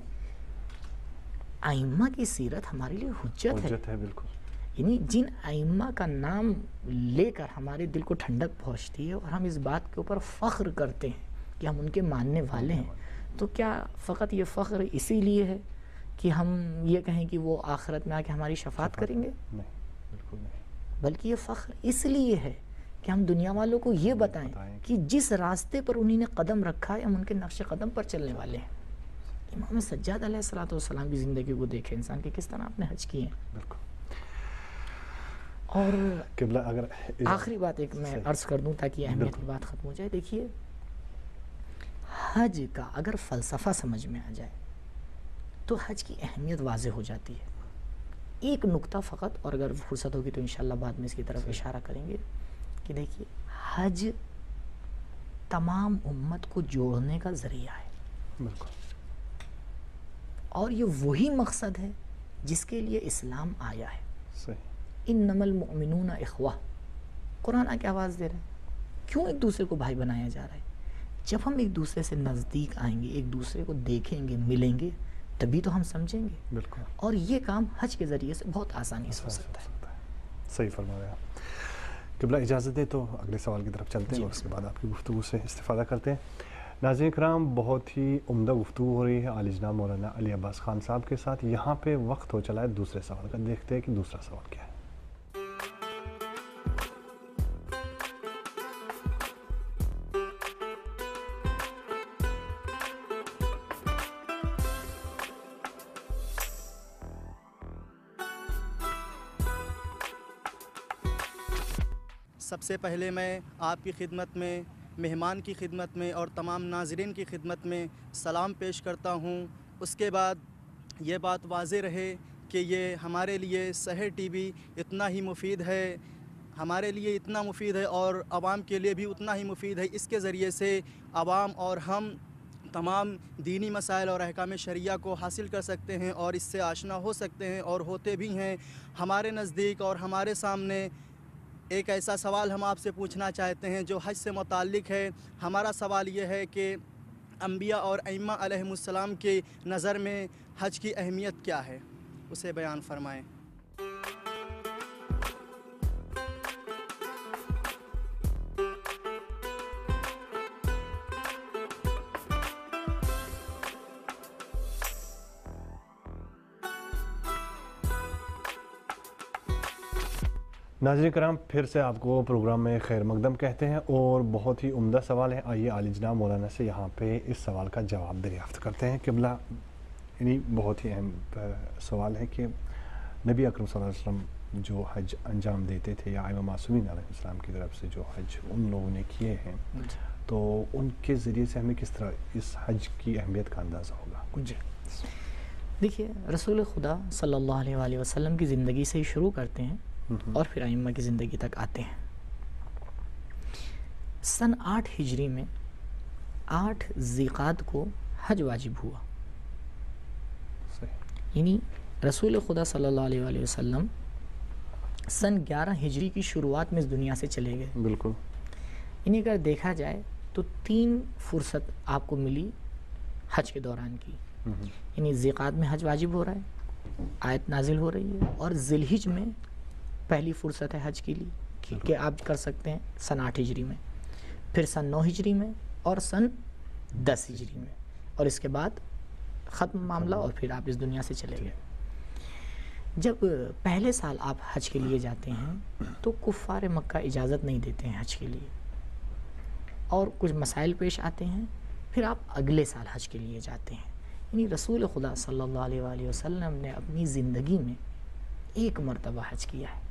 ائمہ کی سیرت ہمارے لیے حجت ہے، بالکل، یعنی جن ائمہ کا نام لے کر ہمارے دل کو ٹھنڈک پہنچتی ہے اور ہم اس بات کے اوپر فخر کرتے ہیں کہ ہم ان کے ماننے والے ہیں، تو کیا فقط یہ فخر اسی لیے ہے کہ ہم یہ کہیں کہ وہ آخرت میں آ کے ہماری شفاعت کریں گے؟ نہیں، بالکل نہیں، بلکہ یہ فخر اس لیے ہے کہ ہم دنیا والوں کو یہ بتائیں کہ جس راستے پر انہوں نے قدم رکھا ہے ہم ان کے نقش قدم پر چلنے والے ہیں۔ امام سجاد علیہ الصلوۃ والسلام کی زندگی کو دیکھیں انسان کہ کس طرح آپ نے حج کیے ہیں. بالکل. اور قبلہ اگر آخری بات ایک میں عرض کر دوں تاکہ اہمیت کی بات ختم ہو جائے. دیکھیے حج کا اگر فلسفہ سمجھ میں آ جائے تو حج کی اہمیت واضح ہو جاتی ہے. ایک نقطہ فقط، اور اگر فرصت ہوگی تو انشاءاللہ بعد میں اس کی طرف اشارہ کریں گے، کہ دیکھیے حج تمام امت کو جوڑنے کا ذریعہ ہے. بالکل. اور یہ وہی مقصد ہے جس کے لیے اسلام آیا ہے. صحیح. انما المؤمنون اخوہ، قرآن آ کے آواز دے رہا ہے. کیوں ایک دوسرے کو بھائی بنایا جا رہا ہے؟ جب ہم ایک دوسرے سے نزدیک آئیں گے، ایک دوسرے کو دیکھیں گے، ملیں گے، تبھی تو ہم سمجھیں گے. بالکل. اور یہ کام حج کے ذریعے سے بہت آسانی سے ہو سکتا ہے. صحیح فرمایا. قبلہ اجازت دے تو اگلے سوال کی طرف چلتے ہیں اور اس کے بعد آپ کی گفتگو سے استفادہ کرتے ہیں. ناظرین کرام، بہت ہی عمدہ گفتگو ہو رہی ہے عالی جناب مولانا علی عباس خان صاحب کے ساتھ. یہاں پہ وقت ہو چلا ہے دوسرے سوال کا. دیکھتے ہیں کہ دوسرا سوال کیا ہے. سب سے پہلے میں آپ کی خدمت میں، مہمان کی خدمت میں اور تمام ناظرین کی خدمت میں سلام پیش کرتا ہوں. اس کے بعد یہ بات واضح رہے کہ یہ ہمارے لیے سحر ٹی وی اتنا ہی مفید ہے، ہمارے لیے اتنا مفید ہے اور عوام کے لیے بھی اتنا ہی مفید ہے. اس کے ذریعے سے عوام اور ہم تمام دینی مسائل اور احکام شرعیہ کو حاصل کر سکتے ہیں اور اس سے آشنا ہو سکتے ہیں اور ہوتے بھی ہیں. ہمارے نزدیک اور ہمارے سامنے ایک ایسا سوال ہم آپ سے پوچھنا چاہتے ہیں جو حج سے متعلق ہے. ہمارا سوال یہ ہے کہ انبیاء اور ائمہ علیہم السلام کی نظر میں حج کی اہمیت کیا ہے، اسے بیان فرمائیں. ناظرین کرام، پھر سے آپ کو پروگرام میں خیر مقدم کہتے ہیں اور بہت ہی عمدہ سوال ہے. آئیے عالی جناب مولانا سے یہاں پہ اس سوال کا جواب دریافت کرتے ہیں. قبلہ یعنی بہت ہی اہم سوال ہے کہ نبی اکرم صلی اللہ علیہ وسلم جو حج انجام دیتے تھے یا ائمہ معصومین علیہ السلام کی طرف سے جو حج ان لوگوں نے کیے ہیں، تو ان کے ذریعے سے ہمیں کس طرح اس حج کی اہمیت کا اندازہ ہوگا؟ جی دیکھیے، رسول خدا صلی اللہ علیہ وآلہ وسلم کی زندگی سے ہی شروع کرتے ہیں اور پھر ائمہ کی زندگی تک آتے ہیں. سن آٹھ ہجری میں آٹھ ذی القعدہ کو حج واجب ہوا. یعنی رسول خدا صلی اللہ علیہ وآلہ وسلم سن گیارہ ہجری کی شروعات میں اس دنیا سے چلے گئے. بالکل. یعنی اگر دیکھا جائے تو تین فرصت آپ کو ملی حج کے دوران کی. یعنی ذی القعدہ میں حج واجب ہو رہا ہے، آیت نازل ہو رہی ہے، اور ذی الحجہ میں پہلی فرصت ہے حج کے لیے کہ آپ کر سکتے ہیں سن آٹھ ہجری میں، پھر سن نو ہجری میں اور سن دس ہجری میں، اور اس کے بعد ختم معاملہ اور پھر آپ اس دنیا سے چلے گئے. جب پہلے سال آپ حج کے لیے جاتے ہیں تو کفار مکہ اجازت نہیں دیتے ہیں حج کے لیے، اور کچھ مسائل پیش آتے ہیں. پھر آپ اگلے سال حج کے لیے جاتے ہیں. یعنی رسول خدا صلی اللہ علیہ وآلہ وسلم نے اپنی زندگی میں ایک مرتبہ حج کیا ہے.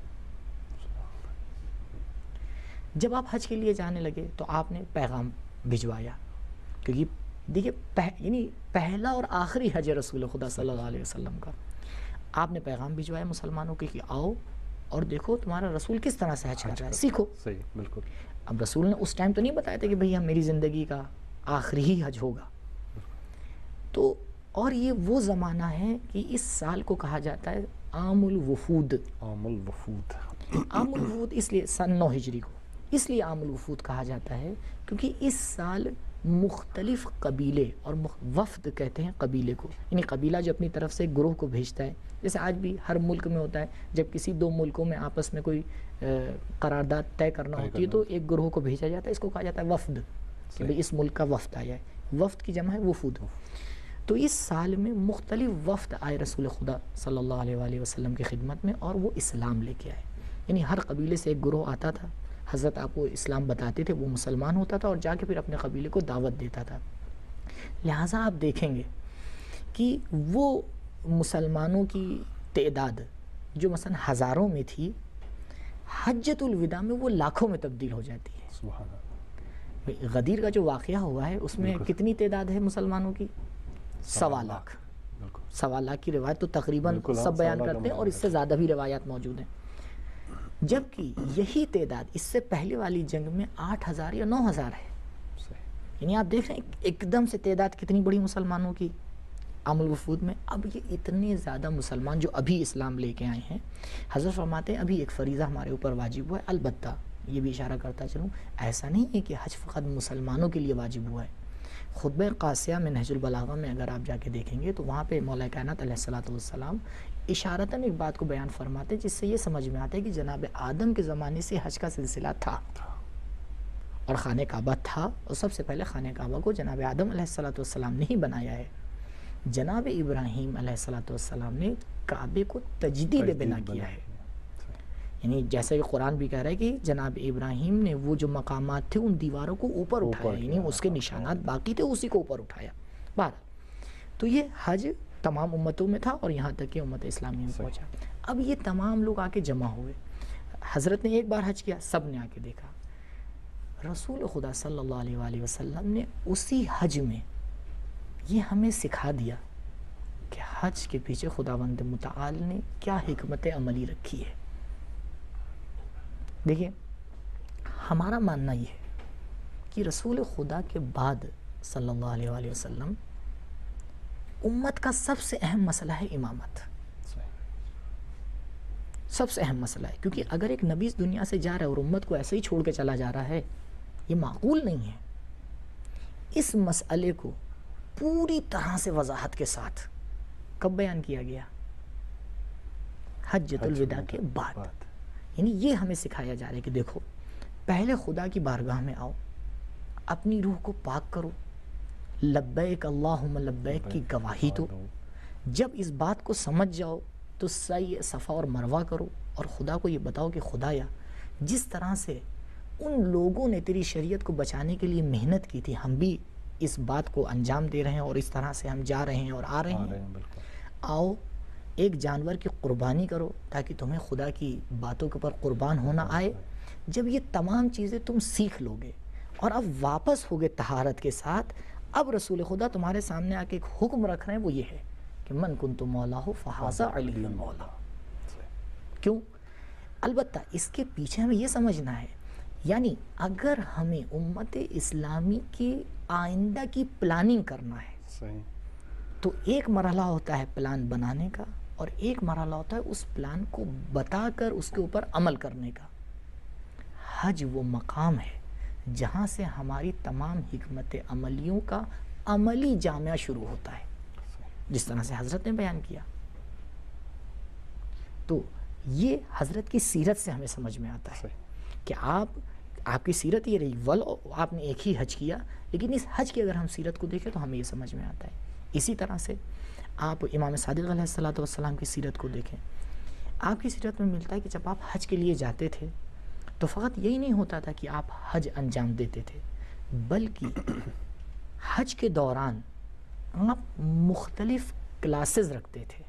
جب آپ حج کے لیے جانے لگے تو آپ نے پیغام بھجوایا، کیونکہ دیکھیے پہ یعنی پہلا اور آخری حج رسول خدا صلی اللہ علیہ وسلم کا. آپ نے پیغام بھجوایا مسلمانوں کے کہ آؤ اور دیکھو تمہارا رسول کس طرح سے حج کر رہا ہے، سیکھو. صحیح، بالکل. اب رسول نے اس ٹائم تو نہیں بتایا تھا کہ بھئی میری زندگی کا آخری ہی حج ہوگا. تو اور یہ وہ زمانہ ہے کہ اس سال کو کہا جاتا ہے عام الوفود. عام الوفود. عام الوفود اس لیے سن نو ہجری کو اس لیے عام الوفود کہا جاتا ہے کیونکہ اس سال مختلف قبیلے اور وفد کہتے ہیں قبیلے کو، یعنی قبیلہ جو اپنی طرف سے گروہ کو بھیجتا ہے. جیسے آج بھی ہر ملک میں ہوتا ہے، جب کسی دو ملکوں میں آپس میں کوئی قرارداد طے کرنا ہوتی ہے تو ایک گروہ کو بھیجا جاتا ہے. اس کو کہا جاتا ہے وفد، کہ بھئی اس ملک کا وفد آیا ہے. وفد کی جمع ہے وفود. تو اس سال میں مختلف وفد آئے رسول خدا صلی اللہ علیہ وآلہ وسلم کی خدمت میں اور وہ اسلام لے کے آئے. یعنی ہر قبیلے سے ایک گروہ آتا تھا، حضرت آپ کو اسلام بتاتے تھے، وہ مسلمان ہوتا تھا اور جا کے پھر اپنے قبیلے کو دعوت دیتا تھا. لہٰذا آپ دیکھیں گے کہ وہ مسلمانوں کی تعداد جو مثلا ہزاروں میں تھی، حجۃ الوداع میں وہ لاکھوں میں تبدیل ہو جاتی ہے. سبحان اللہ. غدیر کا جو واقعہ ہوا ہے اس میں بالکل. کتنی تعداد ہے مسلمانوں کی؟ سوا لاکھ. بالکل. سوا لاکھ کی روایت تو تقریباً بالکل، ہاں، سب بیان سوا لاکھ کرتے ہیں کا اور اس سے زیادہ بھی روایات موجود ہیں. جبکہ یہی تعداد اس سے پہلے والی جنگ میں آٹھ ہزار یا نو ہزار ہے. صحیح. یعنی آپ دیکھ رہے ہیں ایک دم سے تعداد کتنی بڑی مسلمانوں کی عام الوفود میں. اب یہ اتنے زیادہ مسلمان جو ابھی اسلام لے کے آئے ہیں، حضرت فرماتے ہیں ابھی ایک فریضہ ہمارے اوپر واجب ہوا ہے. البتہ یہ بھی اشارہ کرتا چلوں، ایسا نہیں ہے کہ حج فقط مسلمانوں کے لیے واجب ہوا ہے. خطبہ قاسیہ میں نہج البلاغہ میں اگر آپ جا کے دیکھیں گے تو وہاں پہ مولا کائنات علیہ الصلوۃ والسلام اشارتاً ایک بات کو بیان فرماتے ہیں جس سے یہ سمجھ میں آتا ہے کہ جناب آدم کے زمانے سے حج کا سلسلہ تھا اور خانہ کعبہ تھا، اور سب سے پہلے خانہ کعبہ کو جناب آدم علیہ الصلوۃ والسلام نے ہی بنایا ہے. جناب ابراہیم علیہ الصلوۃ والسلام نے کعبے کو تجدید بنا کیا ہے. یعنی جیسا کہ قرآن بھی کہہ رہا ہے کہ جناب ابراہیم نے وہ جو مقامات تھے ان دیواروں کو اوپر اٹھایا، یعنی اس کے نشانات باقی تھے اسی کو اوپر اٹھایا. بہرحال تو یہ حج تمام امتوں میں تھا اور یہاں تک کہ امت اسلامی میں پہنچا. اب یہ تمام لوگ آ کے جمع ہوئے. حضرت نے ایک بار حج کیا، سب نے آ کے دیکھا. رسول خدا صلی اللہ علیہ وآلہ وسلم نے اسی حج میں یہ ہمیں سکھا دیا کہ حج کے پیچھے خداوند متعال نے کیا حکمت عملی رکھی ہے. دیکھیے ہمارا ماننا یہ ہے کہ رسول خدا کے بعد صلی اللہ علیہ وآلہ وسلم امت کا سب سے اہم مسئلہ ہے امامت. سب سے اہم مسئلہ ہے، کیونکہ اگر ایک نبی اس دنیا سے جا رہا ہے اور امت کو ایسے ہی چھوڑ کے چلا جا رہا ہے، یہ معقول نہیں ہے. اس مسئلے کو پوری طرح سے وضاحت کے ساتھ کب بیان کیا گیا؟ حجۃ الوداع کے بعد. یعنی یہ ہمیں سکھایا جا رہا ہے کہ دیکھو پہلے خدا کی بارگاہ میں آؤ، اپنی روح کو پاک کرو، لبیک اللہم لبیک کی گواہی دو. جب اس بات کو سمجھ جاؤ تو سعی صفا اور مروہ کرو اور خدا کو یہ بتاؤ کہ خدایا جس طرح سے ان لوگوں نے تیری شریعت کو بچانے کے لیے محنت کی تھی، ہم بھی اس بات کو انجام دے رہے ہیں اور اس طرح سے ہم جا رہے ہیں اور آ رہے ہیں. آؤ ایک جانور کی قربانی کرو تاکہ تمہیں خدا کی باتوں کے اوپر قربان ہونا آئے. جب یہ تمام چیزیں تم سیکھ لو گے اور اب واپس ہوگے طہارت کے ساتھ، اب رسول خدا تمہارے سامنے آ کے ایک حکم رکھ رہے ہیں، وہ یہ ہے کہ من کنت مولا فہذا علی مولا. کیوں؟ البتہ اس کے پیچھے ہمیں یہ سمجھنا ہے، یعنی اگر ہمیں امت اسلامی کی آئندہ کی پلاننگ کرنا ہے صحیح. تو ایک مرحلہ ہوتا ہے پلان بنانے کا اور ایک مرحلہ ہوتا ہے اس پلان کو بتا کر اس کے اوپر عمل کرنے کا. حج وہ مقام ہے جہاں سے ہماری تمام حکمت عملیوں کا عملی جامعہ شروع ہوتا ہے، جس طرح سے حضرت نے بیان کیا. تو یہ حضرت کی سیرت سے ہمیں سمجھ میں آتا ہے کہ آپ آپ کی سیرت یہ رہی، ولو آپ نے ایک ہی حج کیا، لیکن اس حج کی اگر ہم سیرت کو دیکھیں تو ہمیں یہ سمجھ میں آتا ہے. اسی طرح سے آپ امام صادق علیہ الصلوۃ والسلام کی سیرت کو دیکھیں. آپ کی سیرت میں ملتا ہے کہ جب آپ حج کے لیے جاتے تھے تو فقط یہی نہیں ہوتا تھا کہ آپ حج انجام دیتے تھے، بلکہ حج کے دوران آپ مختلف کلاسز رکھتے تھے.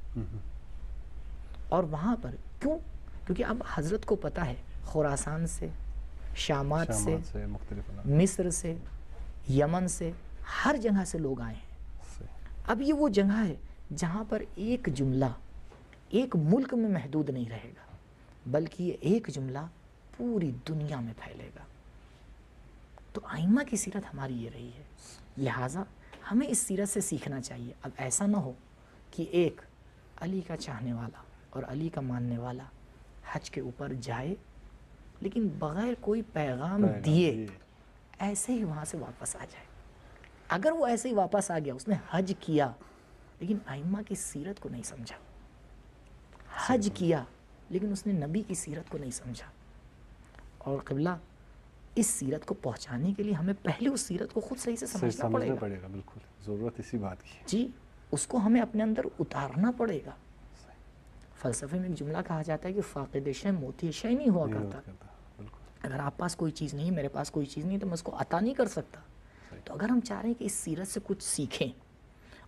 اور وہاں پر کیوں؟ کیونکہ اب حضرت کو پتہ ہے خراسان سے، شامات سے، مصر سے، یمن سے، ہر جگہ سے لوگ آئے ہیں. اب یہ وہ جگہ ہے جہاں پر ایک جملہ ایک ملک میں محدود نہیں رہے گا، بلکہ یہ ایک جملہ پوری دنیا میں پھیلے گا. تو ائمہ کی سیرت ہماری یہ رہی ہے، لہٰذا ہمیں اس سیرت سے سیکھنا چاہیے. اب ایسا نہ ہو کہ ایک علی کا چاہنے والا اور علی کا ماننے والا حج کے اوپر جائے لیکن بغیر کوئی پیغام دیے ایسے ہی وہاں سے واپس آ جائے. اگر وہ ایسے ہی واپس آ گیا، اس نے حج کیا لیکن ائمہ کی سیرت کو نہیں سمجھا، حج کیا لیکن اس نے نبی کی سیرت کو نہیں سمجھا. اور قبلہ اس سیرت کو پہنچانے کے لیے ہمیں پہلے اس سیرت کو خود صحیح سے سمجھنا پڑے گا. پڑے گا بالکل ضرورت اسی بات کی جی، اس کو ہمیں اپنے اندر اتارنا پڑے گا. فلسفے میں ایک جملہ کہا جاتا ہے کہ فاقد شے موتی شے نہیں ہوا کرتا. اگر آپ پاس کوئی چیز نہیں، میرے پاس کوئی چیز نہیں، تو میں اس کو عطا نہیں کر سکتا. تو اگر ہم چاہ رہے ہیں کہ اس سیرت سے کچھ سیکھیں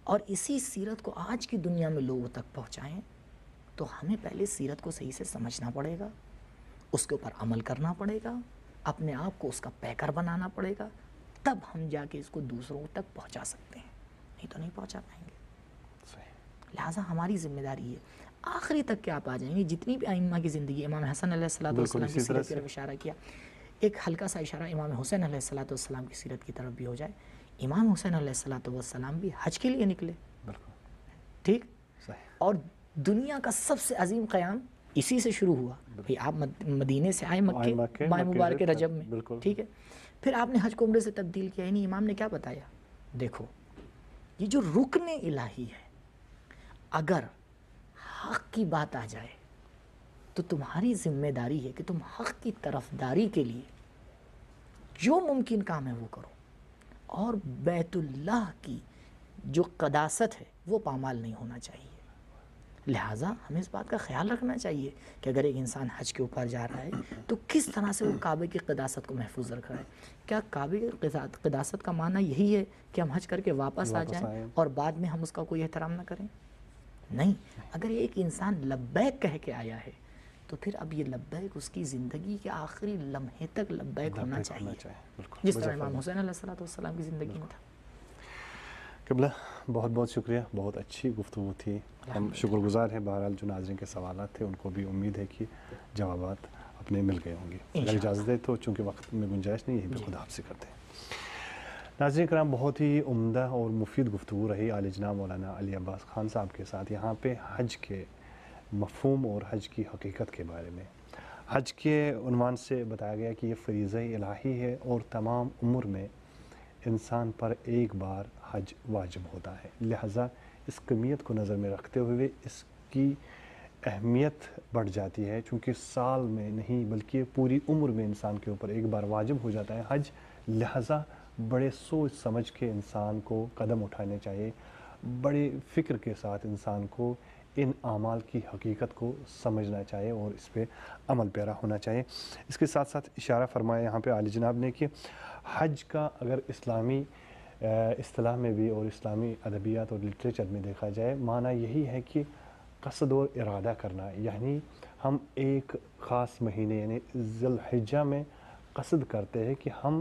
اور اسی سیرت کو آج کی دنیا میں لوگوں تک پہنچائیں تو ہمیں پہلے سیرت کو صحیح سے سمجھنا پڑے گا، اس کے اوپر عمل کرنا پڑے گا، اپنے آپ کو اس کا پیکر بنانا پڑے گا، تب ہم جا کے اس کو دوسروں تک پہنچا سکتے ہیں، نہیں تو نہیں پہنچا پائیں گے۔ لہٰذا ہماری ذمہ داری ہے، آخری تک کہ آپ آ جائیں گے، جتنی بھی ائمہ کی زندگی، امام حسن علیہ الصلوۃ والسلام کی سیرت کی طرف اشارہ کیا، ایک ہلکا سا اشارہ امام حسین علیہ الصلوۃ والسلام کی سیرت کی طرف بھی ہو جائے۔ امام حسین علیہ الصلوۃ والسلام بھی حج کے لیے نکلے، ٹھیک، اور دنیا کا سب سے عظیم قیام اسی سے شروع ہوا۔ بھئی آپ مدینے سے آئے مکے ماہ مبارک رجب میں، ٹھیک ہے، پھر آپ نے حج کو عمرے سے تبدیل کیا، یعنی امام نے کیا بتایا، دیکھو یہ جو رکن الہی ہے، اگر حق کی بات آ جائے تو تمہاری ذمہ داری ہے کہ تم حق کی طرفداری کے لیے جو ممکن کام ہے وہ کرو، اور بیت اللہ کی جو قداست ہے وہ پامال نہیں ہونا چاہیے۔ لہٰذا ہمیں اس بات کا خیال رکھنا چاہیے کہ اگر ایک انسان حج کے اوپر جا رہا ہے تو کس طرح سے وہ کعبے کی قداست کو محفوظ رکھ رہا ہے۔ کیا کعبے کی قداست کا معنی یہی ہے کہ ہم حج کر کے واپس آ جائیں اور بعد میں ہم اس کا کوئی احترام نہ کریں؟ نہیں، اگر ایک انسان لبیک کہہ کے آیا ہے تو پھر اب یہ لبیک اس کی زندگی کے آخری لمحے تک لبیک ہونا چاہیے، جس طرح امام حسین علیہ الصلوۃ والسلام کی زندگی میں تھا۔ قبلہ بہت بہت شکریہ، بہت اچھی گفتگو تھی، ہم شکر گزار ہیں۔ بہرحال جو ناظرین کے سوالات تھے ان کو بھی امید ہے کہ جوابات اپنے مل گئے ہوں گے۔ اگر اجازت ہے تو چونکہ وقت میں گنجائش نہیں، یہیں پہ خدا حافظ کرتے ہیں۔ ناظرین کرام، بہت ہی عمدہ اور مفید گفتگو رہی عالی جناب مولانا علی عباس خان صاحب کے ساتھ یہاں پہ حج کے مفہوم اور حج کی حقیقت کے بارے میں۔ حج کے عنوان سے بتایا گیا کہ یہ فریضہ الہی ہے اور تمام عمر میں انسان پر ایک بار حج واجب ہوتا ہے، لہٰذا اس کمیت کو نظر میں رکھتے ہوئے اس کی اہمیت بڑھ جاتی ہے، چونکہ سال میں نہیں بلکہ پوری عمر میں انسان کے اوپر ایک بار واجب ہو جاتا ہے حج، لہٰذا بڑے سوچ سمجھ کے انسان کو قدم اٹھانے چاہیے، بڑے فکر کے ساتھ انسان کو ان اعمال کی حقیقت کو سمجھنا چاہیے اور اس پہ عمل پیرا ہونا چاہیے۔ اس کے ساتھ ساتھ اشارہ فرمایا یہاں پہ عالی جناب نے کہ حج کا اگر اسلامی اصطلاح میں بھی اور اسلامی ادبیات اور لٹریچر میں دیکھا جائے، معنی یہی ہے کہ قصد اور ارادہ کرنا، یعنی ہم ایک خاص مہینے یعنی ذی الحجہ میں قصد کرتے ہیں کہ ہم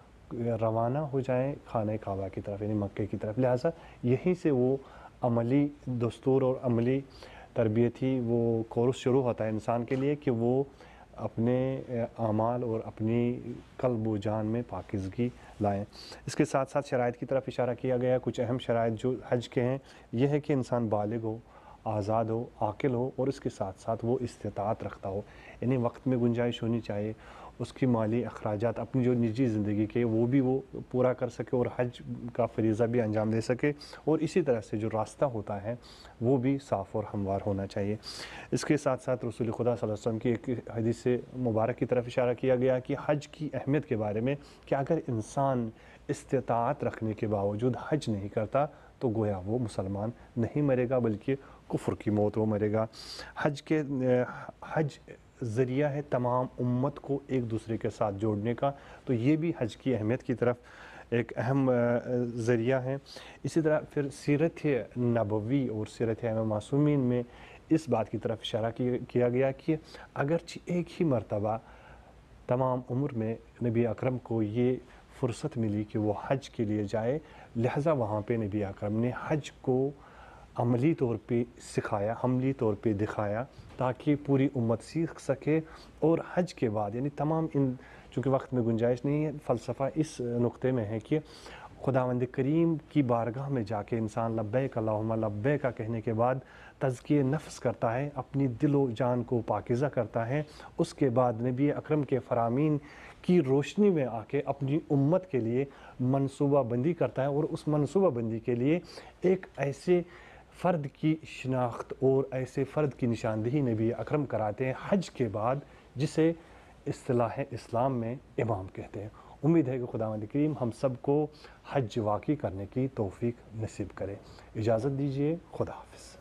روانہ ہو جائیں خانہ کعبہ کی طرف یعنی مکے کی طرف، لہٰذا یہیں سے وہ عملی دستور اور عملی تربیتی وہ کورس شروع ہوتا ہے انسان کے لیے کہ وہ اپنے اعمال اور اپنی قلب و جان میں پاکیزگی لائیں۔ اس کے ساتھ ساتھ شرائط کی طرف اشارہ کیا گیا، کچھ اہم شرائط جو حج کے ہیں یہ ہے کہ انسان بالغ ہو، آزاد ہو، عاقل ہو اور اس کے ساتھ ساتھ وہ استطاعت رکھتا ہو، یعنی وقت میں گنجائش ہونی چاہیے، اس کی مالی اخراجات اپنی جو نجی زندگی کے وہ بھی وہ پورا کر سکے اور حج کا فریضہ بھی انجام دے سکے، اور اسی طرح سے جو راستہ ہوتا ہے وہ بھی صاف اور ہموار ہونا چاہیے۔ اس کے ساتھ ساتھ رسول خدا صلی اللہ علیہ وسلم کی ایک حدیث مبارک کی طرف اشارہ کیا گیا کہ حج کی اہمیت کے بارے میں کہ اگر انسان استطاعت رکھنے کے باوجود حج نہیں کرتا تو گویا وہ مسلمان نہیں مرے گا بلکہ کفر کی موت وہ مرے گا۔ حج کے حج ذریعہ ہے تمام امت کو ایک دوسرے کے ساتھ جوڑنے کا، تو یہ بھی حج کی اہمیت کی طرف ایک اہم ذریعہ ہے۔ اسی طرح پھر سیرت نبوی اور سیرت ائمہ معصومین میں اس بات کی طرف اشارہ کیا گیا کہ اگرچہ ایک ہی مرتبہ تمام عمر میں نبی اکرم کو یہ فرصت ملی کہ وہ حج کے لیے جائے، لہٰذا وہاں پہ نبی اکرم نے حج کو عملی طور پہ سکھایا، عملی طور پہ دکھایا تاکہ پوری امت سیکھ سکے، اور حج کے بعد یعنی تمام ان چونکہ وقت میں گنجائش نہیں ہے، فلسفہ اس نقطے میں ہے کہ خداوند کریم کی بارگاہ میں جا کے انسان لبیک اللہم لبیک کہنے کے بعد تزکیہ نفس کرتا ہے، اپنی دل و جان کو پاکیزہ کرتا ہے، اس کے بعد نبی اکرم کے فرامین کی روشنی میں آ کے اپنی امت کے لیے منصوبہ بندی کرتا ہے، اور اس منصوبہ بندی کے لیے ایک ایسے فرد کی شناخت اور ایسے فرد کی نشاندہی نبی اکرم کراتے ہیں حج کے بعد، جسے اصطلاح اسلام میں امام کہتے ہیں۔ امید ہے کہ خداوند کریم ہم سب کو حج واقعی کرنے کی توفیق نصیب کرے۔ اجازت دیجیے، خدا حافظ۔